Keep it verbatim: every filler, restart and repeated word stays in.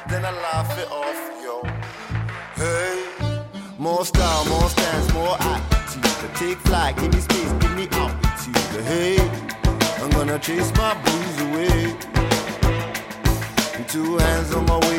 then I laugh it off, yo. Hey, more style, more stance, more attitude. Take flight, give me space, give me altitude. Hey, I'm gonna chase my blues away. Two hands on my